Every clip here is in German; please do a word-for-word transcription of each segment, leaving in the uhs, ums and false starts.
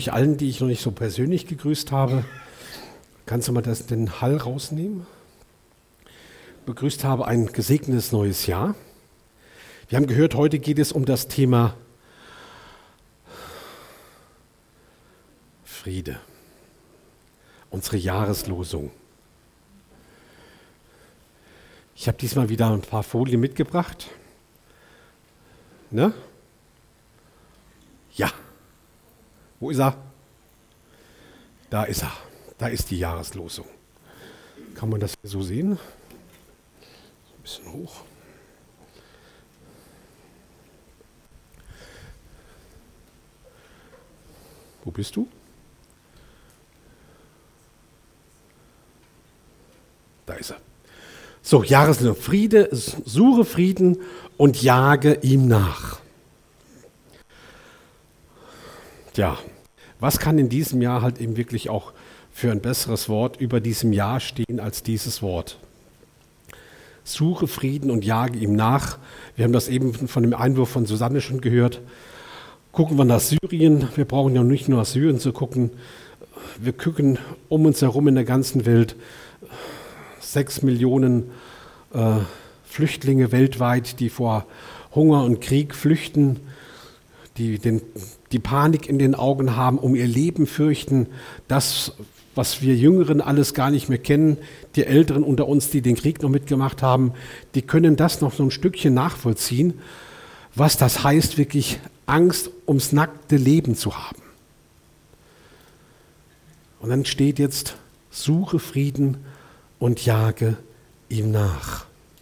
euch allen, die ich noch nicht so persönlich gegrüßt habe, kannst du mal das, den Hall rausnehmen? Begrüßt habe ein gesegnetes neues Jahr. Wir haben gehört, heute geht es um das Thema Friede, unsere Jahreslosung. Ich habe diesmal wieder ein paar Folien mitgebracht. Ne? Ja. Wo ist er? Da ist er. Da ist die Jahreslosung. Kann man das so sehen? Ein bisschen hoch. Wo bist du? Da ist er. So, Jahreslosung. Friede, suche Frieden und jage ihm nach. Ja, was kann in diesem Jahr halt eben wirklich auch für ein besseres Wort über diesem Jahr stehen als dieses Wort? Suche Frieden und jage ihm nach. Wir haben das eben von dem Einwurf von Susanne schon gehört. Gucken wir nach Syrien. Wir brauchen ja nicht nur nach Syrien zu gucken. Wir gucken um uns herum in der ganzen Welt. Sechs Millionen äh, Flüchtlinge weltweit, die vor Hunger und Krieg flüchten, die den, die Panik in den Augen haben, um ihr Leben fürchten. Das, was wir Jüngeren alles gar nicht mehr kennen, die Älteren unter uns, die den Krieg noch mitgemacht haben, die können das noch so ein Stückchen nachvollziehen, was das heißt, wirklich Angst ums nackte Leben zu haben. Und dann steht jetzt, suche Frieden und jage ihm nach.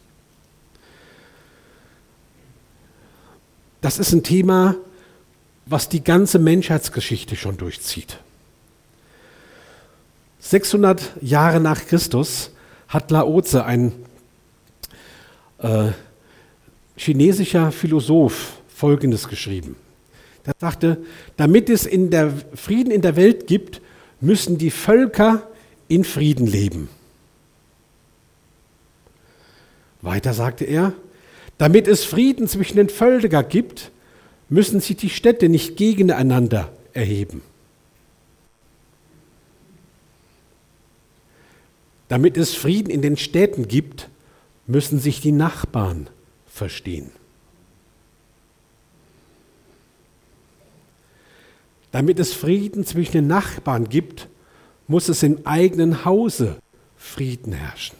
Das ist ein Thema, was die ganze Menschheitsgeschichte schon durchzieht. sechshundert Jahre nach Christus hat Lao Tse, ein äh, chinesischer Philosoph, Folgendes geschrieben. Er sagte, damit es in der Frieden in der Welt gibt, müssen die Völker in Frieden leben. Weiter sagte er, damit es Frieden zwischen den Völkern gibt, müssen sich die Städte nicht gegeneinander erheben. Damit es Frieden in den Städten gibt, müssen sich die Nachbarn verstehen. Damit es Frieden zwischen den Nachbarn gibt, muss es im eigenen Hause Frieden herrschen.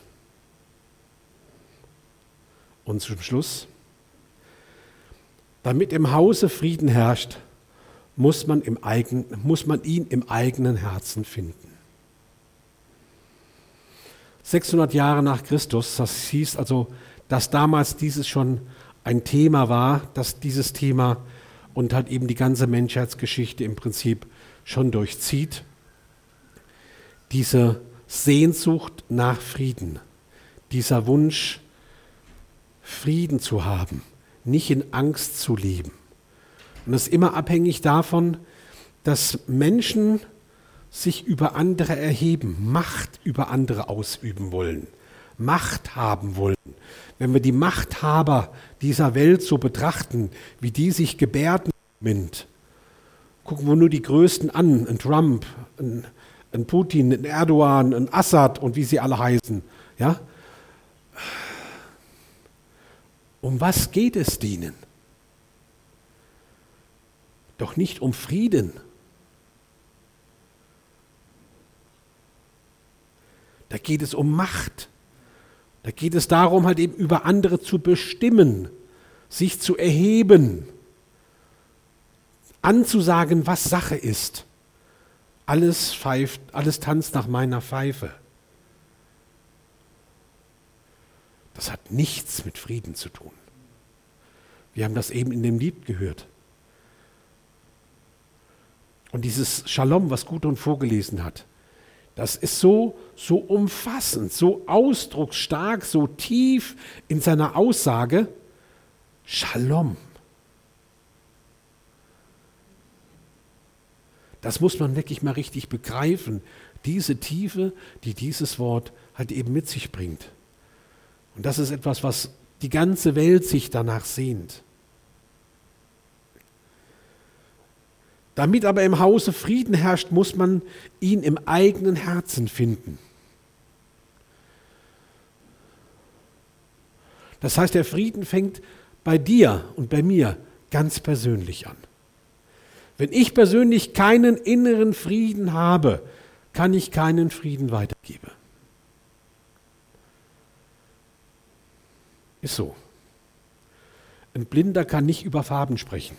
Und zum Schluss, damit im Hause Frieden herrscht, muss man, im eigenen, muss man ihn im eigenen Herzen finden. sechshundert Jahre nach Christus, das hieß also, dass damals dieses schon ein Thema war, dass dieses Thema und halt eben die ganze Menschheitsgeschichte im Prinzip schon durchzieht. Diese Sehnsucht nach Frieden, dieser Wunsch, Frieden zu haben, nicht in Angst zu leben. Und das ist immer abhängig davon, dass Menschen sich über andere erheben, Macht über andere ausüben wollen, Macht haben wollen. Wenn wir die Machthaber dieser Welt so betrachten, wie die sich gebärden, gucken wir nur die Größten an, ein Trump, ein, ein Putin, ein Erdogan, ein Assad und wie sie alle heißen, ja? Um was geht es denen? Doch nicht um Frieden. Da geht es um Macht. Da geht es darum, halt eben über andere zu bestimmen, sich zu erheben, anzusagen, was Sache ist. Alles pfeift, alles tanzt nach meiner Pfeife. Das hat nichts mit Frieden zu tun. Wir haben das eben in dem Lied gehört. Und dieses Shalom, was Gudrun vorgelesen hat, das ist so, so umfassend, so ausdrucksstark, so tief in seiner Aussage. Shalom. Das muss man wirklich mal richtig begreifen. Diese Tiefe, die dieses Wort halt eben mit sich bringt. Und das ist etwas, was die ganze Welt sich danach sehnt. Damit aber im Hause Frieden herrscht, muss man ihn im eigenen Herzen finden. Das heißt, der Frieden fängt bei dir und bei mir ganz persönlich an. Wenn ich persönlich keinen inneren Frieden habe, kann ich keinen Frieden weitergeben. Ist so. Ein Blinder kann nicht über Farben sprechen.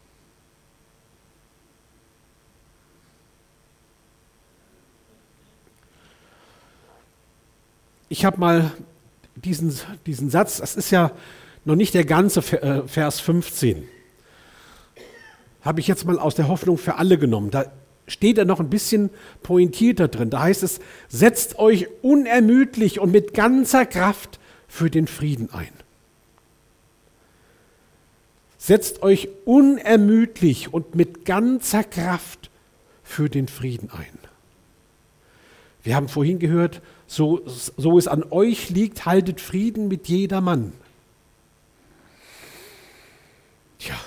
Ich habe mal diesen, diesen Satz, das ist ja noch nicht der ganze Vers fünfzehn, habe ich jetzt mal aus der Hoffnung für alle genommen. Da steht er noch ein bisschen pointierter drin. Da heißt es, setzt euch unermüdlich und mit ganzer Kraft für den Frieden ein. Setzt euch unermüdlich und mit ganzer Kraft für den Frieden ein. Wir haben vorhin gehört, so, so es an euch liegt, haltet Frieden mit jedermann. Tja.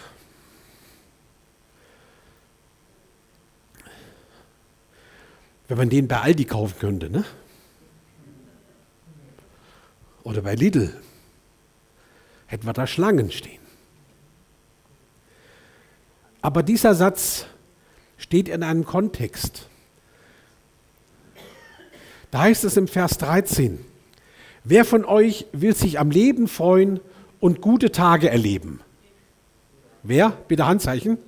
Wenn man den bei Aldi kaufen könnte, ne? Oder bei Lidl, hätten wir da Schlangen stehen. Aber dieser Satz steht in einem Kontext. Da heißt es im Vers dreizehn, wer von euch will sich am Leben freuen und gute Tage erleben? Wer? Bitte Handzeichen.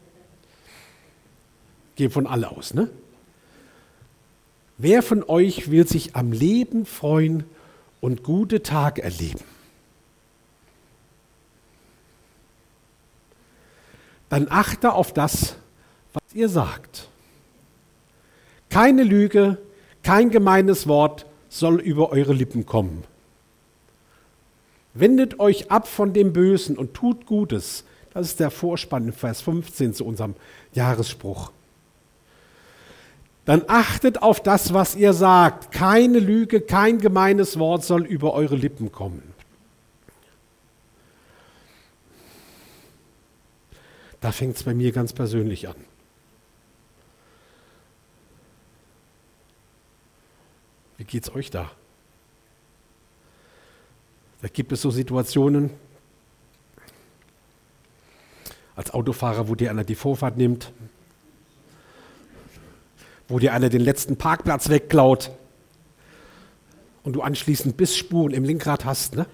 Gehen von alle aus, ne? Wer von euch will sich am Leben freuen und gute Tage erleben? Dann achte auf das, was ihr sagt. Keine Lüge, kein gemeines Wort soll über eure Lippen kommen. Wendet euch ab von dem Bösen und tut Gutes. Das ist der Vorspann in Vers fünfzehn zu unserem Jahresspruch. Dann achtet auf das, was ihr sagt. Keine Lüge, kein gemeines Wort soll über eure Lippen kommen. Da fängt es bei mir ganz persönlich an. Wie geht es euch da? Da gibt es so Situationen, als Autofahrer, wo dir einer die Vorfahrt nimmt, wo dir einer den letzten Parkplatz wegklaut und du anschließend Bissspuren im Lenkrad hast, ne?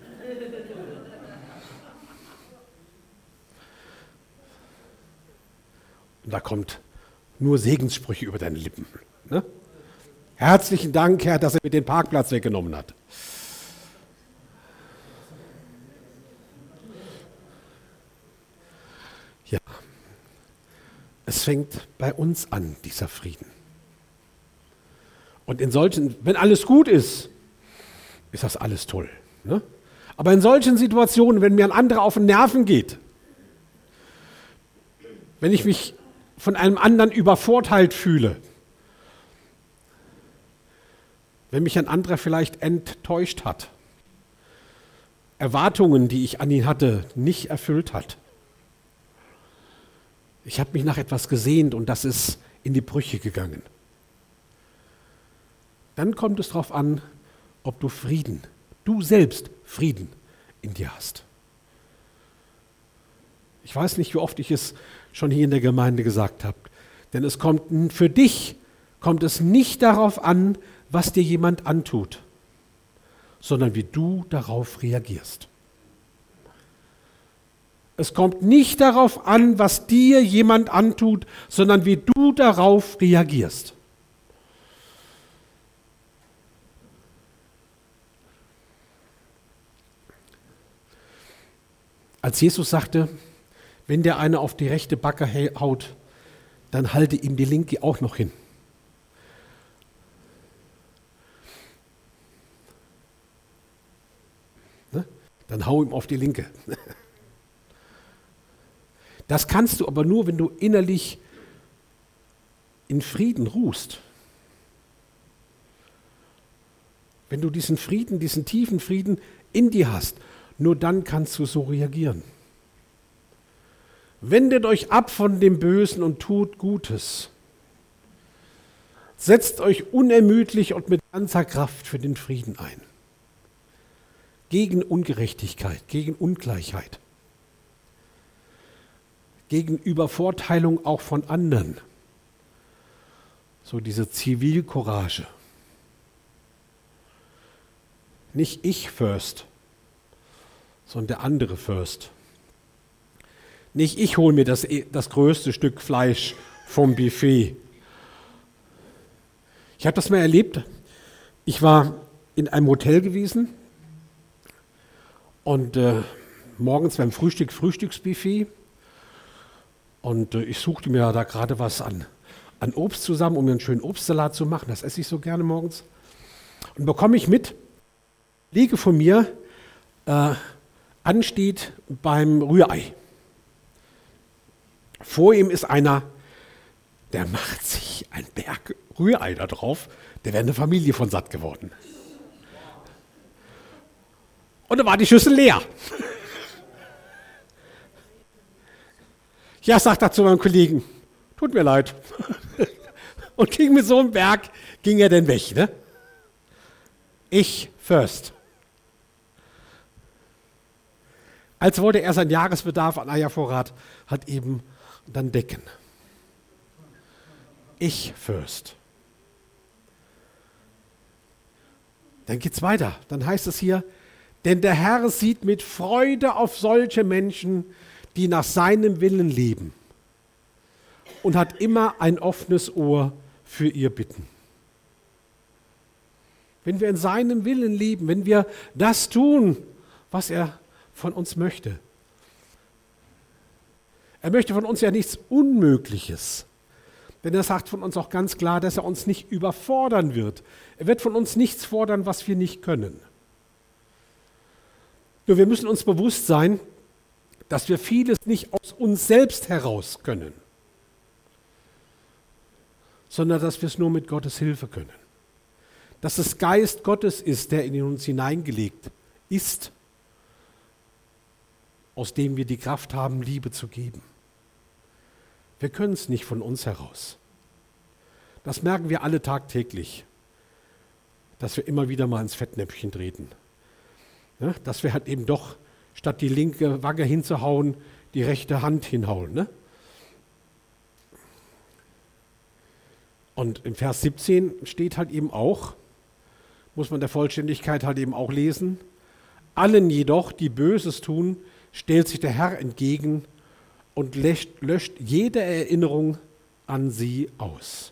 Und da kommt nur Segenssprüche über deine Lippen, ne? Herzlichen Dank, Herr, dass er mir den Parkplatz weggenommen hat. Ja, es fängt bei uns an, dieser Frieden. Und in solchen, wenn alles gut ist, ist das alles toll, ne? Aber in solchen Situationen, wenn mir ein anderer auf den Nerven geht, wenn ich mich von einem anderen übervorteilt fühle, wenn mich ein anderer vielleicht enttäuscht hat, Erwartungen, die ich an ihn hatte, nicht erfüllt hat. Ich habe mich nach etwas gesehnt und das ist in die Brüche gegangen. Dann kommt es darauf an, ob du Frieden, du selbst Frieden in dir hast. Ich weiß nicht, wie oft ich es schon hier in der Gemeinde gesagt habe, denn es kommt für dich, kommt es nicht darauf an, was dir jemand antut, sondern wie du darauf reagierst. Es kommt nicht darauf an, was dir jemand antut, sondern wie du darauf reagierst. Als Jesus sagte, wenn der eine auf die rechte Backe haut, dann halte ihm die linke auch noch hin. Ne? Dann hau ihm auf die linke. Das kannst du aber nur, wenn du innerlich in Frieden ruhst. Wenn du diesen Frieden, diesen tiefen Frieden in dir hast, nur dann kannst du so reagieren. Wendet euch ab von dem Bösen und tut Gutes. Setzt euch unermüdlich und mit ganzer Kraft für den Frieden ein. Gegen Ungerechtigkeit, gegen Ungleichheit, gegen Übervorteilung auch von anderen. So diese Zivilcourage. Nicht ich first, sondern der andere first. Nicht ich hole mir das, das größte Stück Fleisch vom Buffet. Ich habe das mal erlebt. Ich war in einem Hotel gewesen und äh, morgens beim Frühstück, Frühstücksbuffet. Und äh, ich suchte mir da gerade was an, an Obst zusammen, um mir einen schönen Obstsalat zu machen. Das esse ich so gerne morgens. Und bekomme ich mit, Kollege von mir äh, ansteht beim Rührei. Vor ihm ist einer, der macht sich ein Berg Rührei da drauf, der wäre eine Familie von satt geworden. Und da war die Schüssel leer. Ja, sagt er zu meinem Kollegen, tut mir leid. Und ging mit so einem Berg, ging er denn weg, ne? Ich first. Als wollte er seinen Jahresbedarf an Eiervorrat hat eben dann decken. Ich first. Dann geht's weiter. Dann heißt es hier, denn der Herr sieht mit Freude auf solche Menschen, die nach seinem Willen leben und hat immer ein offenes Ohr für ihr Bitten. Wenn wir in seinem Willen leben, wenn wir das tun, was er von uns möchte. Er möchte von uns ja nichts Unmögliches. Denn er sagt von uns auch ganz klar, dass er uns nicht überfordern wird. Er wird von uns nichts fordern, was wir nicht können. Nur wir müssen uns bewusst sein, dass wir vieles nicht aus uns selbst heraus können, sondern dass wir es nur mit Gottes Hilfe können. Dass es Geist Gottes ist, der in uns hineingelegt ist, aus dem wir die Kraft haben, Liebe zu geben. Wir können es nicht von uns heraus. Das merken wir alle tagtäglich, dass wir immer wieder mal ins Fettnäpfchen treten. Ja, dass wir halt eben doch, statt die linke Wange hinzuhauen, die rechte Hand hinhauen. Ne? Und im Vers siebzehn steht halt eben auch, muss man der Vollständigkeit halt eben auch lesen, allen jedoch, die Böses tun, stellt sich der Herr entgegen und löscht, löscht jede Erinnerung an sie aus.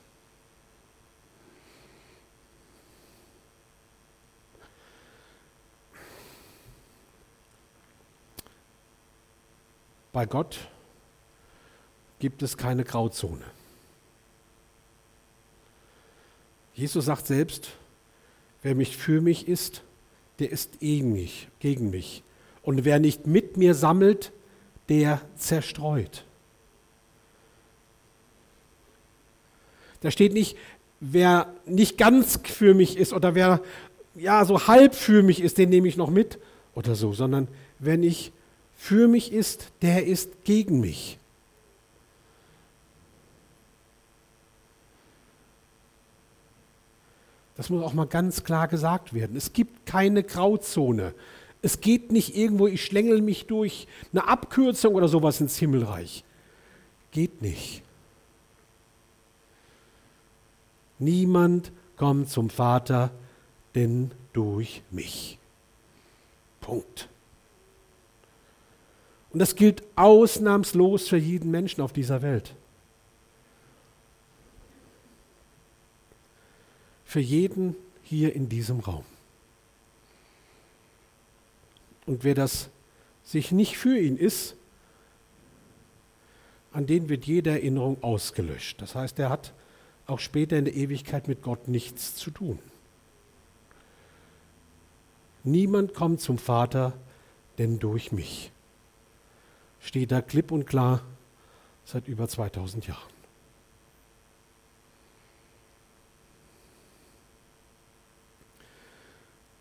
Bei Gott gibt es keine Grauzone. Jesus sagt selbst, wer nicht für mich ist, der ist gegen mich, gegen mich. Und wer nicht mit mir sammelt, der zerstreut. Da steht nicht, wer nicht ganz für mich ist oder wer ja so halb für mich ist, den nehme ich noch mit oder so, sondern wer nicht für mich ist, der ist gegen mich. Das muss auch mal ganz klar gesagt werden. Es gibt keine Grauzone. Es geht nicht irgendwo, ich schlängel mich durch eine Abkürzung oder sowas ins Himmelreich. Geht nicht. Niemand kommt zum Vater, denn durch mich. Punkt. Und das gilt ausnahmslos für jeden Menschen auf dieser Welt. Für jeden hier in diesem Raum. Und wer das sich nicht für ihn ist, an den wird jede Erinnerung ausgelöscht. Das heißt, er hat auch später in der Ewigkeit mit Gott nichts zu tun. Niemand kommt zum Vater, denn durch mich. Steht da klipp und klar seit über zweitausend Jahren.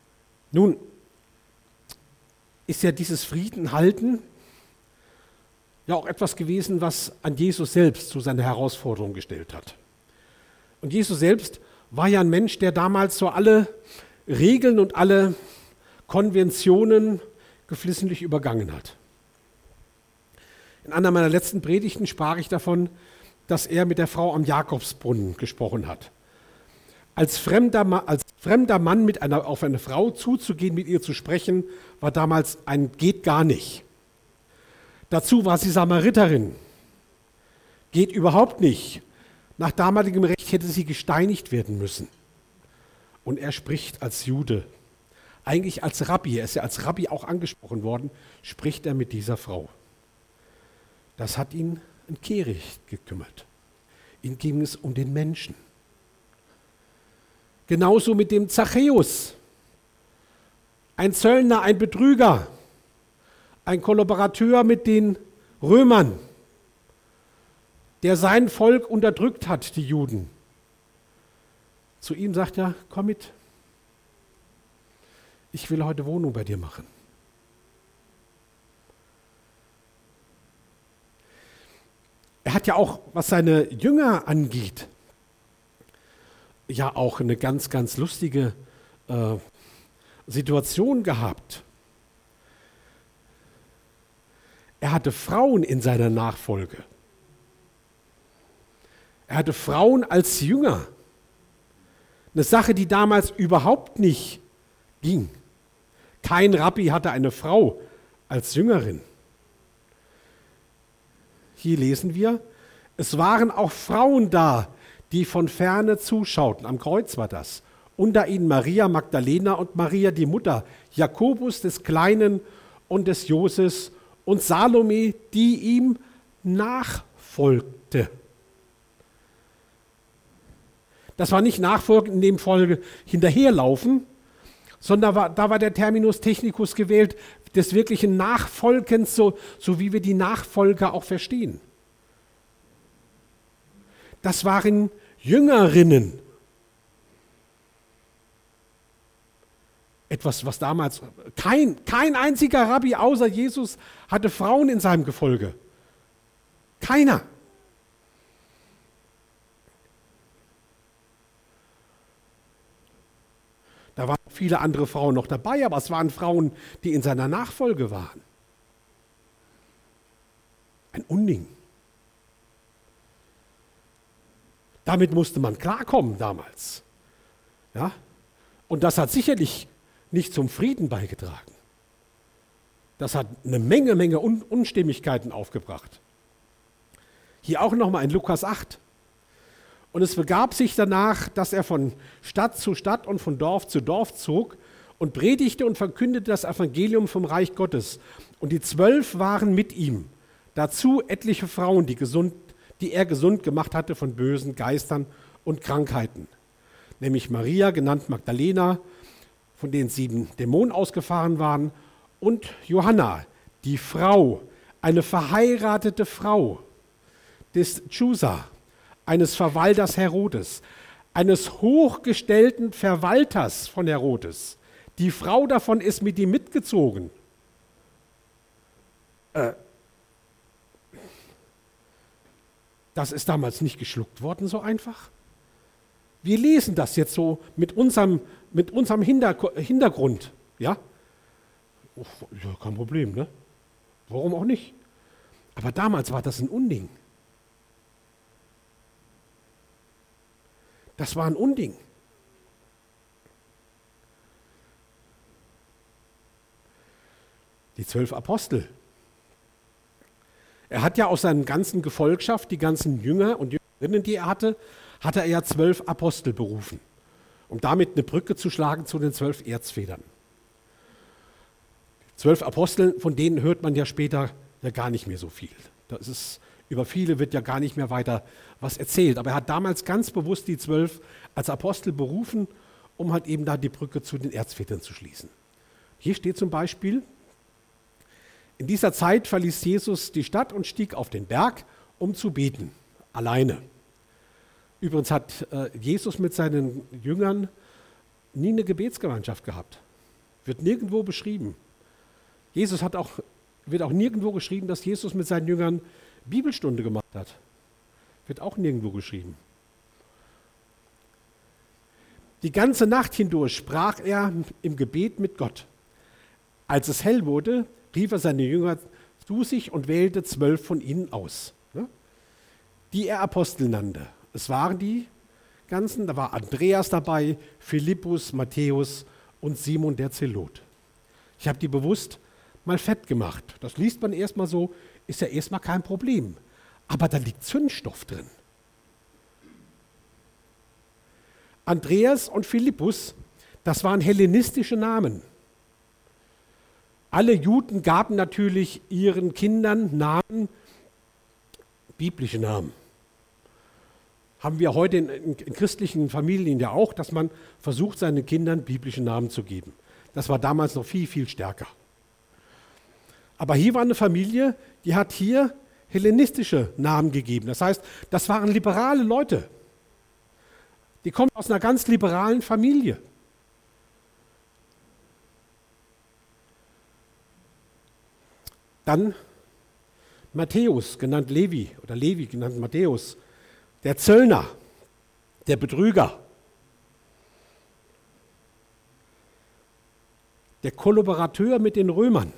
Nun ist ja dieses Friedenhalten ja auch etwas gewesen, was an Jesus selbst zu seiner Herausforderung gestellt hat. Und Jesus selbst war ja ein Mensch, der damals so alle Regeln und alle Konventionen geflissentlich übergangen hat. In einer meiner letzten Predigten sprach ich davon, dass er mit der Frau am Jakobsbrunnen gesprochen hat. Als fremder, Ma- als fremder Mann mit einer, auf eine Frau zuzugehen, mit ihr zu sprechen, war damals ein geht gar nicht. Dazu war sie Samariterin. Geht überhaupt nicht. Nach damaligem Recht hätte sie gesteinigt werden müssen. Und er spricht als Jude, eigentlich als Rabbi, er ist ja als Rabbi auch angesprochen worden, spricht er mit dieser Frau. Das hat ihn ein Kehricht gekümmert. Ihm ging es um den Menschen. Genauso mit dem Zachäus. Ein Zöllner, ein Betrüger, ein Kollaborateur mit den Römern, der sein Volk unterdrückt hat, die Juden. Zu ihm sagt er, komm mit, ich will heute Wohnung bei dir machen. Er hat ja auch, was seine Jünger angeht, ja auch eine ganz, ganz lustige äh, Situation gehabt. Er hatte Frauen in seiner Nachfolge. Er hatte Frauen als Jünger. Eine Sache, die damals überhaupt nicht ging. Kein Rabbi hatte eine Frau als Jüngerin. Hier lesen wir, es waren auch Frauen da, die von ferne zuschauten. Am Kreuz war das. Unter ihnen Maria Magdalena und Maria, die Mutter Jakobus des Kleinen und des Joses und Salome, die ihm nachfolgte. Das war nicht Nachfolgen in dem Folge hinterherlaufen, sondern war, da war der Terminus technicus gewählt, des wirklichen Nachfolgens, so, so wie wir die Nachfolger auch verstehen. Das waren Jüngerinnen. Etwas, was damals, kein, kein einziger Rabbi außer Jesus hatte Frauen in seinem Gefolge. Keiner. Da waren viele andere Frauen noch dabei, aber es waren Frauen, die in seiner Nachfolge waren. Ein Unding. Damit musste man klarkommen damals. Ja? Und das hat sicherlich nicht zum Frieden beigetragen. Das hat eine Menge, Menge Un- Unstimmigkeiten aufgebracht. Hier auch nochmal in Lukas acht. Und es begab sich danach, dass er von Stadt zu Stadt und von Dorf zu Dorf zog und predigte und verkündete das Evangelium vom Reich Gottes. Und die Zwölf waren mit ihm. Dazu etliche Frauen, die, gesund, die er gesund gemacht hatte von bösen Geistern und Krankheiten. Nämlich Maria, genannt Magdalena, von denen sieben Dämonen ausgefahren waren, und Johanna, die Frau, eine verheiratete Frau des Chusa, eines Verwalters Herodes, eines hochgestellten Verwalters von Herodes. Die Frau davon ist mit ihm mitgezogen. Äh, das ist damals nicht geschluckt worden so einfach. Wir lesen das jetzt so mit unserem, mit unserem Hinter- Hintergrund. Ja? Oh, ja, kein Problem, ne? Warum auch nicht? Aber damals war das ein Unding. Das war ein Unding. Die zwölf Apostel. Er hat ja aus seiner ganzen Gefolgschaft, die ganzen Jünger und Jüngerinnen, die er hatte, hatte er ja zwölf Apostel berufen, um damit eine Brücke zu schlagen zu den zwölf Erzfedern. Zwölf Apostel, von denen hört man ja später ja gar nicht mehr so viel. Das ist, über viele wird ja gar nicht mehr weiter was erzählt. Aber er hat damals ganz bewusst die zwölf als Apostel berufen, um halt eben da die Brücke zu den Erzvätern zu schließen. Hier steht zum Beispiel, in dieser Zeit verließ Jesus die Stadt und stieg auf den Berg, um zu beten, alleine. Übrigens hat äh, Jesus mit seinen Jüngern nie eine Gebetsgemeinschaft gehabt. Wird nirgendwo beschrieben. Jesus hat auch Wird auch nirgendwo geschrieben, dass Jesus mit seinen Jüngern Bibelstunde gemacht hat. Wird auch nirgendwo geschrieben. Die ganze Nacht hindurch sprach er im Gebet mit Gott. Als es hell wurde, rief er seine Jünger zu sich und wählte zwölf von ihnen aus, ne, die er Apostel nannte. Es waren die ganzen, da war Andreas dabei, Philippus, Matthäus und Simon der Zelot. Ich habe die bewusst mal fett gemacht. Das liest man erstmal so, ist ja erstmal kein Problem. Aber da liegt Zündstoff drin. Andreas und Philippus, das waren hellenistische Namen. Alle Juden gaben natürlich ihren Kindern Namen, biblische Namen. Haben wir heute in, in, in christlichen Familien ja auch, dass man versucht, seinen Kindern biblische Namen zu geben. Das war damals noch viel, viel stärker. Aber hier war eine Familie, die hat hier hellenistische Namen gegeben. Das heißt, das waren liberale Leute. Die kommen aus einer ganz liberalen Familie. Dann Matthäus, genannt Levi, oder Levi, genannt Matthäus, der Zöllner, der Betrüger, der Kollaborateur mit den Römern.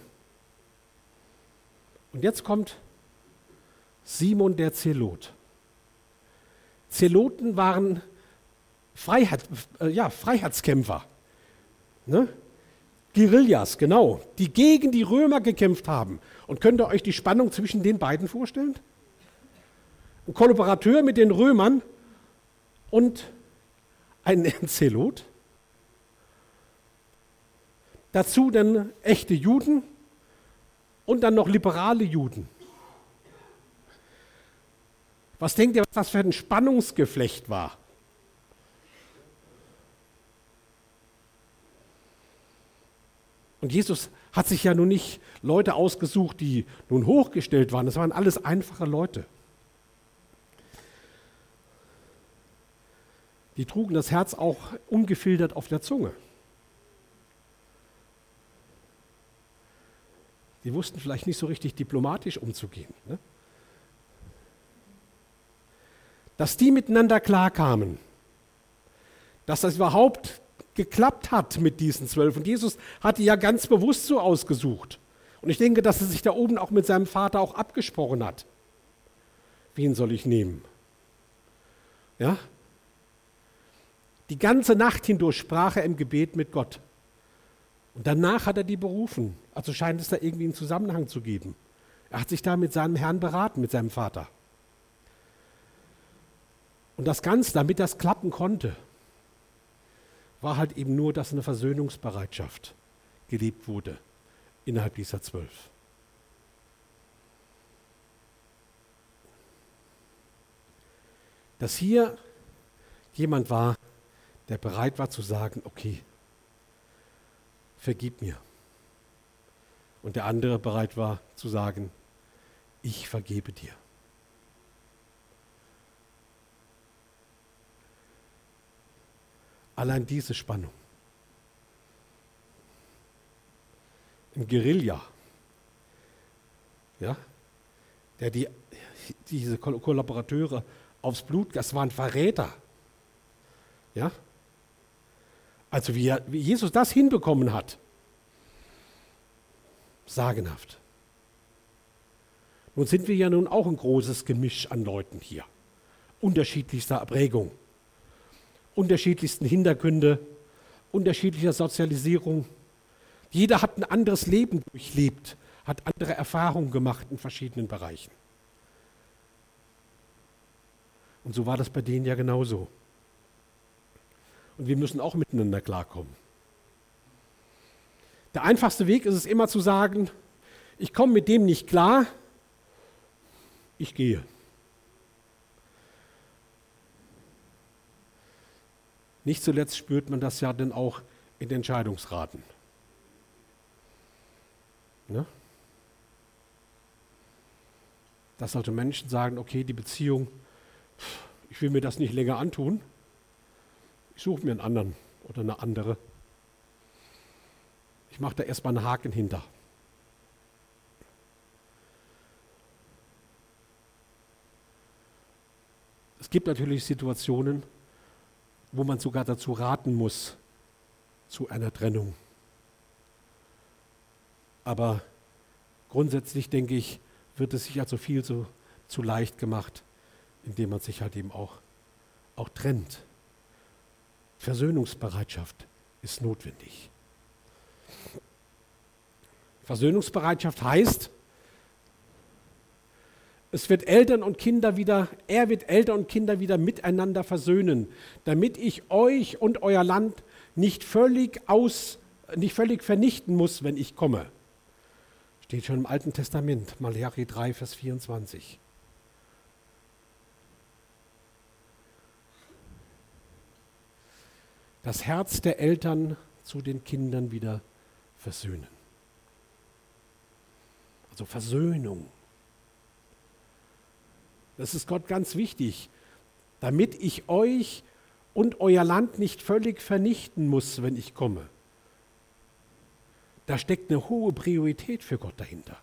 Und jetzt kommt Simon der Zelot. Zeloten waren Freiheit, äh, ja, Freiheitskämpfer, ne? Guerillas, genau, die gegen die Römer gekämpft haben. Und könnt ihr euch die Spannung zwischen den beiden vorstellen? Ein Kollaborateur mit den Römern und ein Zelot. Dazu dann echte Juden und dann noch liberale Juden. Was denkt ihr, was das für ein Spannungsgeflecht war? Und Jesus hat sich ja nun nicht Leute ausgesucht, die nun hochgestellt waren. Das waren alles einfache Leute. Die trugen das Herz auch ungefiltert auf der Zunge. Die wussten vielleicht nicht so richtig diplomatisch umzugehen, ne? Dass die miteinander klarkamen, dass das überhaupt geklappt hat mit diesen zwölf. Und Jesus hat die ja ganz bewusst so ausgesucht. Und ich denke, dass er sich da oben auch mit seinem Vater auch abgesprochen hat. Wen soll ich nehmen? Ja? Die ganze Nacht hindurch sprach er im Gebet mit Gott. Und danach hat er die berufen. Also scheint es da irgendwie einen Zusammenhang zu geben. Er hat sich da mit seinem Herrn beraten, mit seinem Vater. Und das Ganze, damit das klappen konnte, war halt eben nur, dass eine Versöhnungsbereitschaft gelebt wurde innerhalb dieser zwölf. Dass hier jemand war, der bereit war zu sagen, okay, vergib mir. Und der andere bereit war zu sagen, ich vergebe dir. Allein diese Spannung. Ein Guerilla, ja, der die, diese Kollaborateure aufs Blut, das waren Verräter. Ja? Also wie, wie Jesus das hinbekommen hat, sagenhaft. Nun sind wir ja nun auch ein großes Gemisch an Leuten hier, unterschiedlichster Prägung, unterschiedlichsten Hintergründe, unterschiedlicher Sozialisierung. Jeder hat ein anderes Leben durchlebt, hat andere Erfahrungen gemacht in verschiedenen Bereichen. Und so war das bei denen ja genauso. Und wir müssen auch miteinander klarkommen. Der einfachste Weg ist es immer zu sagen, ich komme mit dem nicht klar, ich gehe. Nicht zuletzt spürt man das ja dann auch in den Entscheidungsraten. Ne? Dass sollte Menschen sagen, okay, die Beziehung, ich will mir das nicht länger antun, ich suche mir einen anderen oder eine andere. Ich mache da erstmal einen Haken hinter. gibt natürlich Situationen, wo man sogar dazu raten muss, zu einer Trennung. Aber grundsätzlich, denke ich, wird es sich also viel zu, zu leicht gemacht, indem man sich halt eben auch, auch trennt. Versöhnungsbereitschaft ist notwendig. Versöhnungsbereitschaft heißt, es wird Eltern und Kinder wieder, er wird Eltern und Kinder wieder miteinander versöhnen, damit ich euch und euer Land nicht völlig aus, nicht völlig vernichten muss, wenn ich komme. Steht schon im Alten Testament, Malachi drei, Vers vierundzwanzig. Das Herz der Eltern zu den Kindern wieder versöhnen. Also Versöhnung. Das ist Gott ganz wichtig, damit ich euch und euer Land nicht völlig vernichten muss, wenn ich komme. Da steckt eine hohe Priorität für Gott dahinter.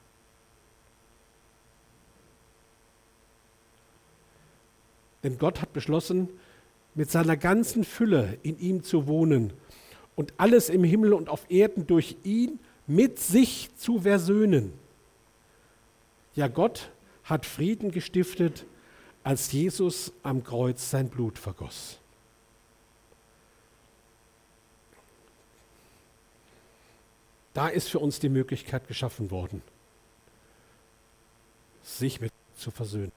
Denn Gott hat beschlossen, mit seiner ganzen Fülle in ihm zu wohnen und alles im Himmel und auf Erden durch ihn mit sich zu versöhnen. Ja, Gott hat Frieden gestiftet, als Jesus am Kreuz sein Blut vergoss. Da ist für uns die Möglichkeit geschaffen worden, sich mit zu versöhnen.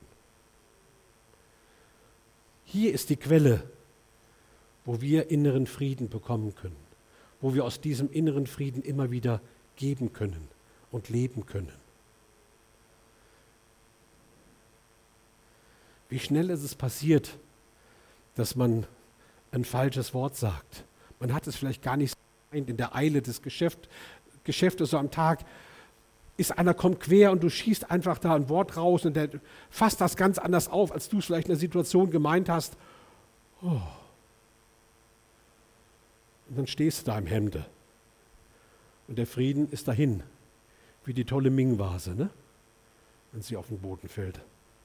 Hier ist die Quelle, wo wir inneren Frieden bekommen können, wo wir aus diesem inneren Frieden immer wieder geben können und leben können. Wie schnell ist es passiert, dass man ein falsches Wort sagt. Man hat es vielleicht gar nicht gemeint, in der Eile des Geschäft, Geschäftes so am Tag ist einer kommt quer und du schießt einfach da ein Wort raus und der fasst das ganz anders auf, als du es vielleicht in der Situation gemeint hast. Oh. Und dann stehst du da im Hemde und der Frieden ist dahin, wie die tolle Ming-Vase, ne? Wenn sie auf den Boden fällt.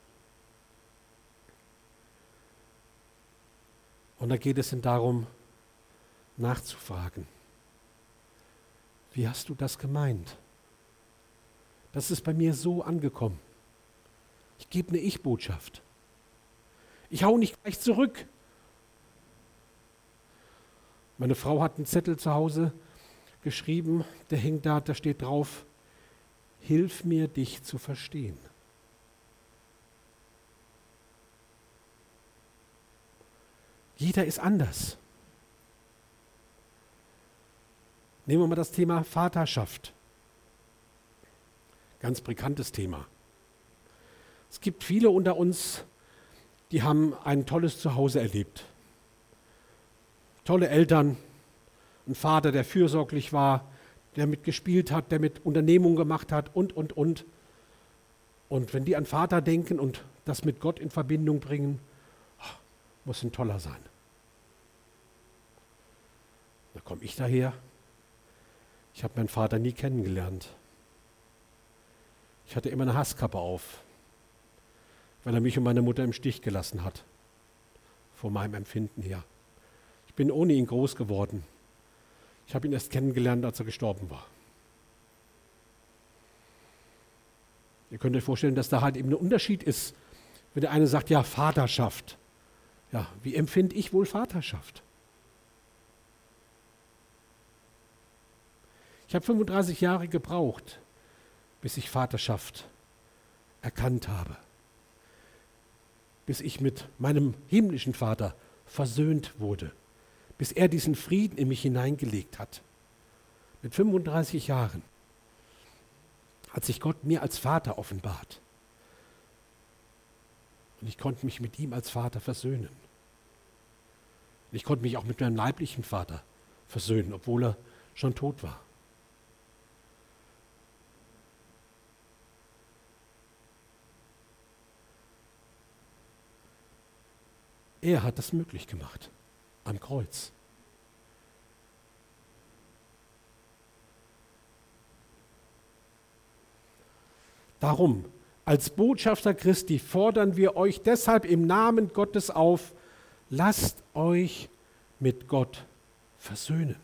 Und da geht es dann darum, nachzufragen. Wie hast du das gemeint? Das ist bei mir so angekommen. Ich gebe eine Ich-Botschaft. Ich hau nicht gleich zurück. Meine Frau hat einen Zettel zu Hause geschrieben, der hängt da, da steht drauf, hilf mir, dich zu verstehen. Jeder ist anders. Nehmen wir mal das Thema Vaterschaft. Ganz bekanntes Thema. Es gibt viele unter uns, die haben ein tolles Zuhause erlebt. Tolle Eltern, ein Vater, der fürsorglich war, der mitgespielt hat, der mit Unternehmungen gemacht hat und, und, und. Und wenn die an Vater denken und das mit Gott in Verbindung bringen, muss ein toller sein. Da komme ich daher. Ich habe meinen Vater nie kennengelernt. Ich hatte immer eine Hasskappe auf, weil er mich und meine Mutter im Stich gelassen hat, von meinem Empfinden her. Ich bin ohne ihn groß geworden. Ich habe ihn erst kennengelernt, als er gestorben war. Ihr könnt euch vorstellen, dass da halt eben ein Unterschied ist, wenn der eine sagt, ja, Vaterschaft. Ja, wie empfinde ich wohl Vaterschaft? Ich habe fünfunddreißig Jahre gebraucht, bis ich Vaterschaft erkannt habe. Bis ich mit meinem himmlischen Vater versöhnt wurde. Bis er diesen Frieden in mich hineingelegt hat. Mit fünfunddreißig Jahren hat sich Gott mir als Vater offenbart. Und ich konnte mich mit ihm als Vater versöhnen. Und ich konnte mich auch mit meinem leiblichen Vater versöhnen, obwohl er schon tot war. Er hat das möglich gemacht, am Kreuz. Darum Als Botschafter Christi fordern wir euch deshalb im Namen Gottes auf, lasst euch mit Gott versöhnen.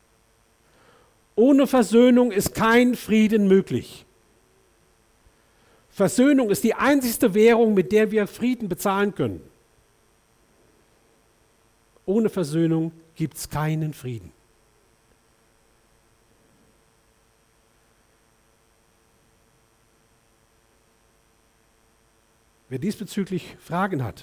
Ohne Versöhnung ist kein Frieden möglich. Versöhnung ist die einzigste Währung, mit der wir Frieden bezahlen können. Ohne Versöhnung gibt es keinen Frieden. Wer diesbezüglich Fragen hat,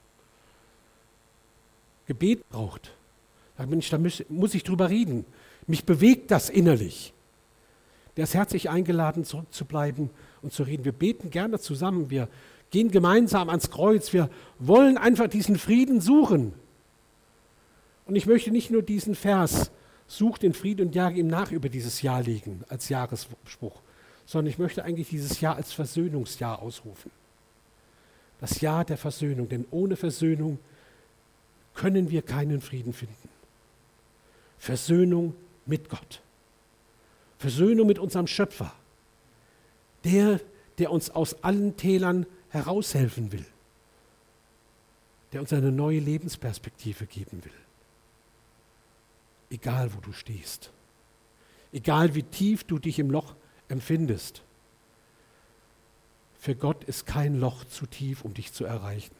Gebet braucht, sagt, Mensch, da muss, muss ich drüber reden. Mich bewegt das innerlich. Der ist herzlich eingeladen, zurückzubleiben und zu reden. Wir beten gerne zusammen. Wir gehen gemeinsam ans Kreuz. Wir wollen einfach diesen Frieden suchen. Und ich möchte nicht nur diesen Vers, such den Frieden und jage ihm nach, über dieses Jahr legen als Jahresspruch, sondern ich möchte eigentlich dieses Jahr als Versöhnungsjahr ausrufen. Das Jahr der Versöhnung, denn ohne Versöhnung können wir keinen Frieden finden. Versöhnung mit Gott. Versöhnung mit unserem Schöpfer. Der, der uns aus allen Tälern heraushelfen will. Der uns eine neue Lebensperspektive geben will. Egal, wo du stehst. Egal, wie tief du dich im Loch empfindest. Für Gott ist kein Loch zu tief, um dich zu erreichen.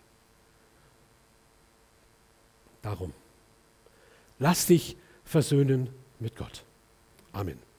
Darum, lass dich versöhnen mit Gott. Amen.